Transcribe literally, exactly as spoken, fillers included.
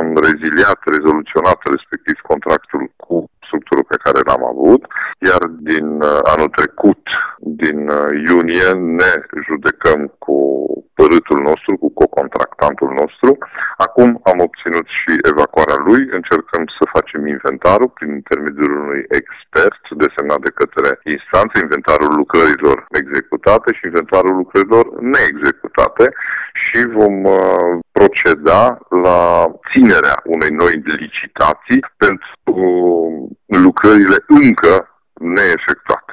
am reziliat, rezoluționat respectiv contractul cu structurul pe care l-am avut, iar din anul trecut, din iunie, ne judecăm cu părâtul nostru, cu cocontractantul nostru. Acum am obținut și evacuarea lui, încercăm să facem inventarul prin intermediul unui expert desemnat de către instanță, inventarul lucrărilor executate și inventarul lucrărilor neexecutate și vom uh, proceda la ținerea unei noi licitații pentru lucrările încă neefectuate.